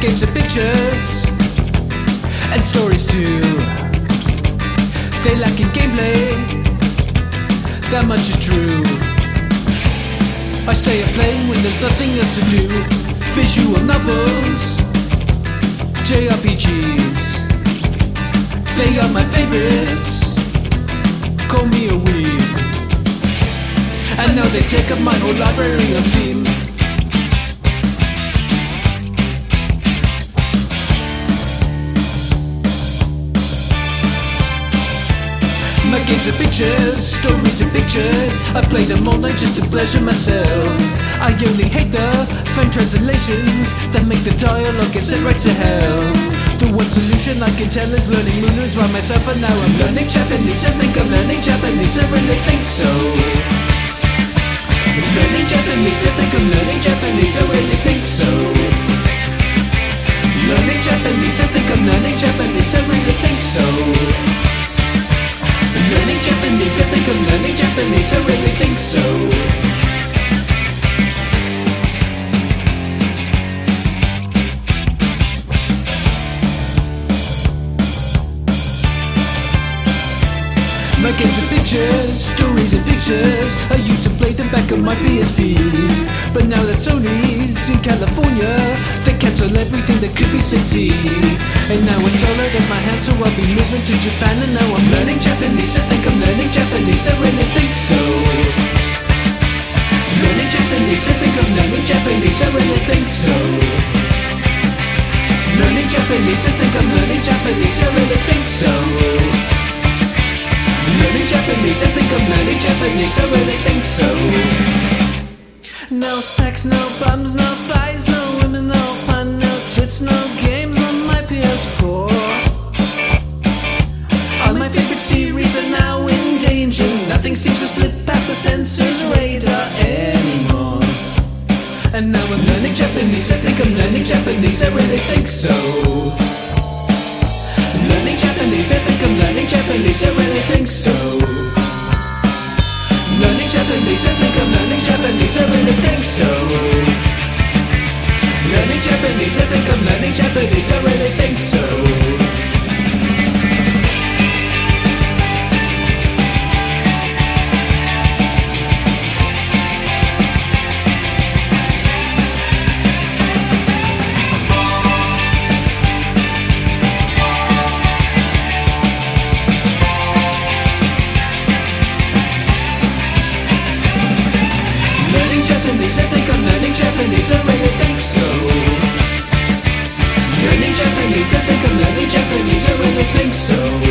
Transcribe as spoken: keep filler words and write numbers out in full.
games and pictures and stories too. They lack in gameplay, that much is true. I stay up playing when there's nothing else to do. Visual novels, J R P Gs, they are my favorites. Call me a weeb. And now they take up my whole library on Steam. My games are pictures, stories and pictures. I play them all night just to pleasure myself. I only hate the fan translations that make the dialogue get sent right to hell. The one solution I can tell is learning Mooners by myself, and now I'm learning Japanese. I think I'm learning Japanese, I really think so. I'm learning Japanese, I think I'm learning Japanese, I really think so. Learning Japanese, I think I'm learning Japanese, I really think so. Learning Japanese, I think I'm learning Japanese, I really think so. My games are pictures, stories and pictures. I used to play them back on my P S P, but now that Sony's in California, they cancel everything that could be sexy. And now it's all out of my hands, so I'll be moving to Japan. And now I'm learning Japanese, I think I'm learning Japanese, I really think so. Learning Japanese, I think I'm learning Japanese, I really think so. Learning Japanese, I think I'm learning Japanese, I really think so. Learning Japanese, I think I'm learning Japanese, I really think so. No sex, no bums, no thighs, no women, no fun, no tits, no games on my P S four. All my favorite series are now in danger. Nothing seems to slip past the censor's radar anymore. And now I'm learning Japanese, I think I'm learning Japanese, I really think so. Learning Japanese, I think I'm learning Japanese, I really think so. Learning Japanese, I think I'm learning Japanese, I really think so. Learning Japanese, I think I'm learning Japanese, I really think so. I think I'm learning Japanese, I really think so. Learning Japanese, I think I'm learning Japanese, I really think so.